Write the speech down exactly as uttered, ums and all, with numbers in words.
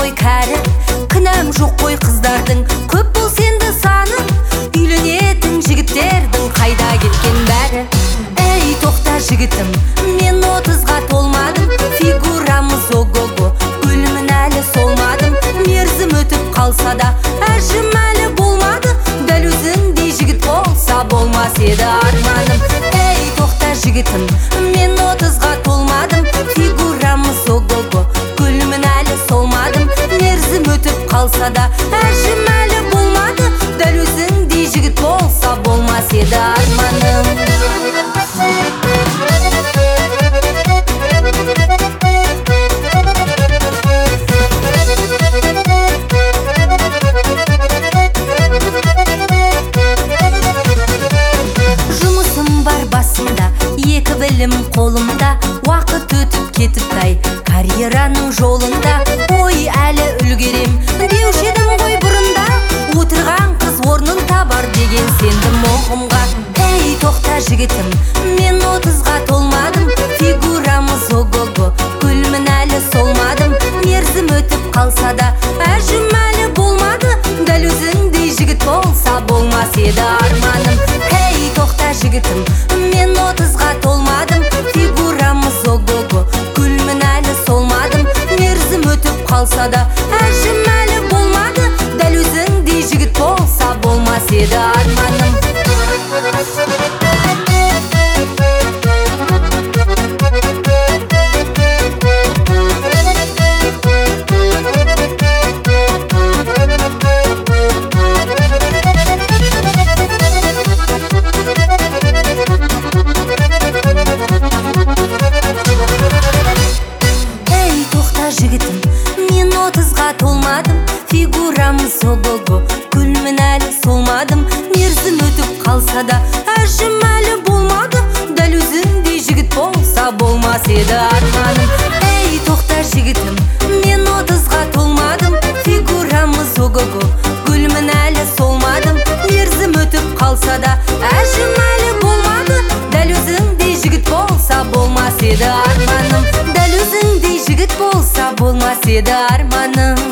ғой кәрі, кінәм жоқ қой қыздардың, көп бол сенді саны, үйленетін жігіттердің қайда кеткен бәрі. Ей тоқта жігітім, мен отызға толмадым, фигурамыз ого-го, гүлмін әлі солмадым. Мерзім өтіп қалса да әжім әлі болмады, дәл өзіңдей жігіт болса болмас еді арманым. Ей тоқта жігітім, мен отызға толмадым, фигурамыз ого-го, гүлмін әлі солмадым. Мерзім өтіп қалса да әжім әлі болмады, дәл өзіңдей жігіт болса болмас еді арманым. Екі білім қолымда, уақыт өтіп кетіптай карьераның жолында. Ой, әлі үлгерем деуші едім ғой бұрында, отырған қыз орнын табар деген сендім оғымға. Ей тоқта жігітім, мен отызға толмадым, фигурамыз ого-го, гүлмін әлі солмадым. Мерзім өтіп қалса да әжім әлі болмады, дәл өзіңдей жігіт болса болмас еді арманым. Ей тоқта жігітім, мен отызға толмадым, фигурамыз ого-го, гүлмін әлі солмадым. Мерзім өтіп қалса да әжім әлі болмады, дәл өзіңдей жігіт болса болмас еді арманым. Жігітім, мен отызға толмадым, фигурамыз ого-го, гүлмін әлі солмадым. Мерзім өтіп қалса да әжім әлі болмады, дәл өзіңдей жігіт болса болмас еді арманым. Ей тоқта жігітім, мен отызға толмадым, фигурамыз ого-го, гүлмін әлі солмадым. Мерзім өтіп қалса да әжім әлі болмады, дәл өзіңдей жігіт болса болмас еді арманым. Дәл өзіңдей жігіт болса болмас еді арманым.